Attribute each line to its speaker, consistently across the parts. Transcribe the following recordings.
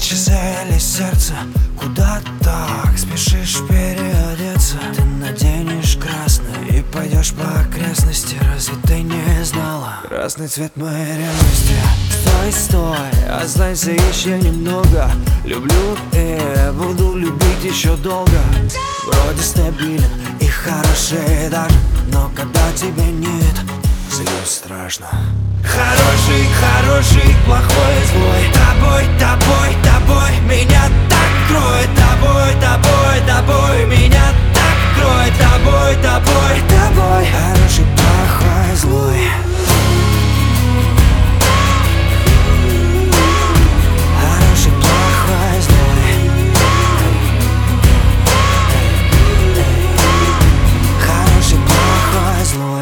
Speaker 1: цели сердца. Куда так спешишь переодеться? Ты наденешь красное и пойдешь по окрестности. Разве ты не знала? Красный цвет моей ревности. Стой, стой, останься еще немного. Люблю и буду любить еще долго. Вроде стабилен и хороший даже, но когда тебя нет, злюсь страшно. Хороший, хороший, плохой, злой. Тобой, тобой, тобой меня так кроет. Тобой, тобой, тобой меня так кроет. Тобой, тобой, тобой. Хороший, плохой, злой. Хороший, плохой, злой. Хороший, плохой, злой.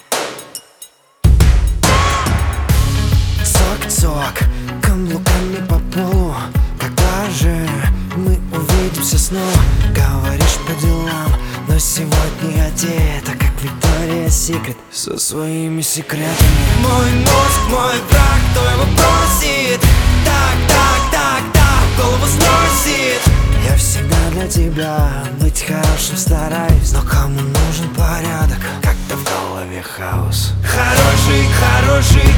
Speaker 1: Цок-цок, каблуками по полу. Когда же мы увидимся снова? Говоришь по делам, но сегодня одета как Виктория Секрет со своими секретами. Мой мозг, мой враг, кто его просит? Так, так, так, так, голову сносит. Я всегда для тебя быть хорошим стараюсь, но кому нужен порядок, когда в голове хаос? Хороший, хороший,